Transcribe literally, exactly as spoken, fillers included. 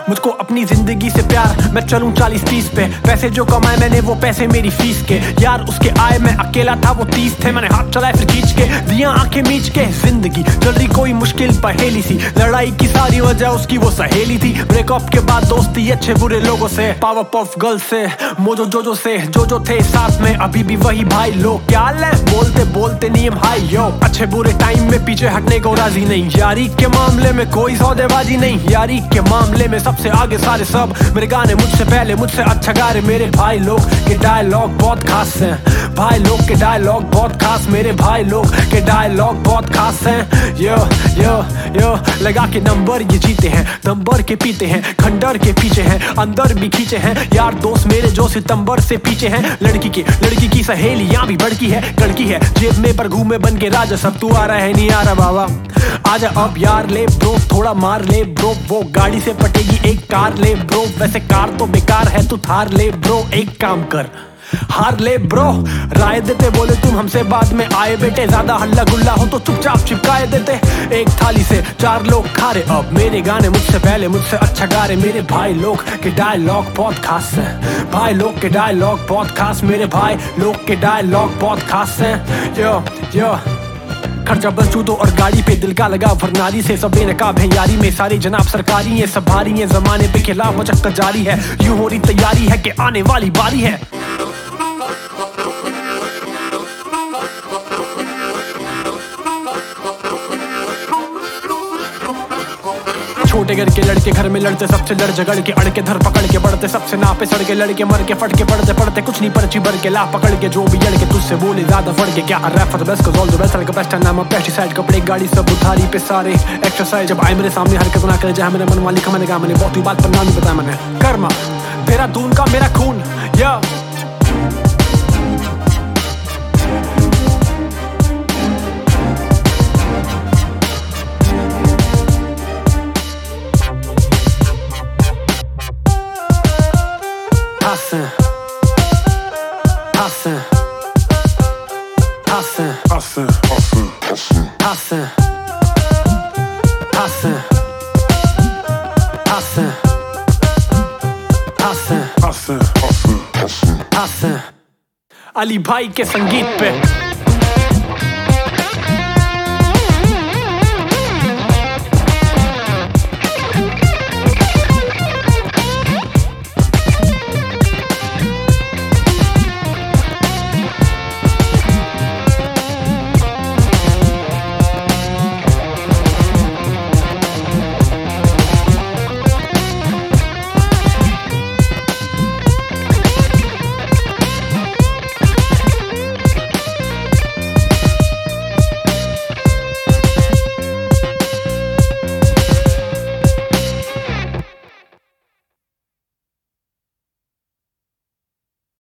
मुझको अपनी जिंदगी से प्यार, मैं चलूं चालीस तीस पे। पैसे जो कमाए मैंने वो पैसे मेरी फीस के, यार उसके आए मैं अकेला था वो तीस थे। मैंने हाथ चलाए फिर खींच के दिया आंखें मीच के। जिंदगी चल रही कोई मुश्किल पहेली सी, लड़ाई की सारी वजह उसकी वो सहेली थी। ब्रेकअप के बाद दोस्ती अच्छे बुरे लोगों से, पावर पफ गर्ल से, मोजो जोजो से, जो जो थे साथ में अभी भी वही भाई लोग। क्या ले बोलते बोलते नियम हाई यो, अच्छे बुरे टाइम में पीछे हटने को राजी नहीं। यारी के मामले में कोई सौदेबाजी नहीं, यारी के मामले में सबसे आगे सारे सब। मेरे गाने मुझसे पहले मुझसे अच्छा गा रहे मेरे भाई लोग के डायलॉग बहुत खास हैं। भाई लोग के डायलॉग बहुत खास, मेरे भाई लोग के डायलॉग बहुत खास हैं। यो यो यो लगा के नंबर ये जीते हैं, नंबर के पीते हैं, खंडर के पीछे हैं, अंदर भी खींचे हैं। यार दोस्त मेरे जो सितंबर से पीछे हैं। लड़की के लड़की की सहेली यहाँ भी बड़की है, लड़की है जेब में पर घूमे बन के राजा। सब तू आ रहा है नहीं आ रहा बाबा, आजा अब यार ले ब्रो, थोड़ा मार ले ब्रो। वो गाड़ी से पटेगी एक कार ले ब्रो, वैसे कार तो बेकार है तू थार ले ब्रो। एक काम कर हार ले ब्रो, राय देते बोले तुम हमसे बाद में आए बेटे। ज्यादा हल्ला गुल्ला हो तो चुपचाप चिपकाए देते। एक थाली से चार लोग खा रहे अब मेरे गाने, मुझसे पहले मुझसे अच्छा गा रहे मेरे भाई लोग के डायलॉग बहुत खास हैं। भाई लोग के डायलॉग बहुत खास, मेरे भाई लोग के डायलॉग बहुत खास हैं। यो यो खर्चा बस जूतों और गाड़ी पे, दिल का लगा वरनारी से। सब बेनकाब है यारी में, सारे जनाब सरकारी है, सब भारी है। जमाने पे खिलाफ मचक्कर जारी है, यूं हो रही तैयारी है कि आने वाली बारी है। छोटे घर के लड़के घर में लड़ते सबसे लड़ झगड़ के, अड़ के धर पकड़ के बढ़ते सबसे नापे सड़ के। लड़के मर के फट के पढ़ते पढ़ते कुछ नहीं पर्ची भर के ला पकड़ के। जो भी लड़के तुझसे बोले ज्यादा फड़ के, क्या रैपर बेस्ट को ऑल द बेस्ट का बेस्ट नाम पेस्टिसाइड। कपड़े गाड़ी सब उधारी पे सारे एक्सरसाइज, जब आए मेरे सामने हरकत ना करे जहां मेरे मन वाली का मैंने कहा। मैंने बहुत ही बात पर नाम बताया मैंने, कर्मा तेरा दून का मेरा खून। या Hassen, hassen, hassen, Hassen, hassen, hassen, hassen, hassen, hassen, hassen, hassen, hassen, hassen. hassen। Ali भाई के संगीत पे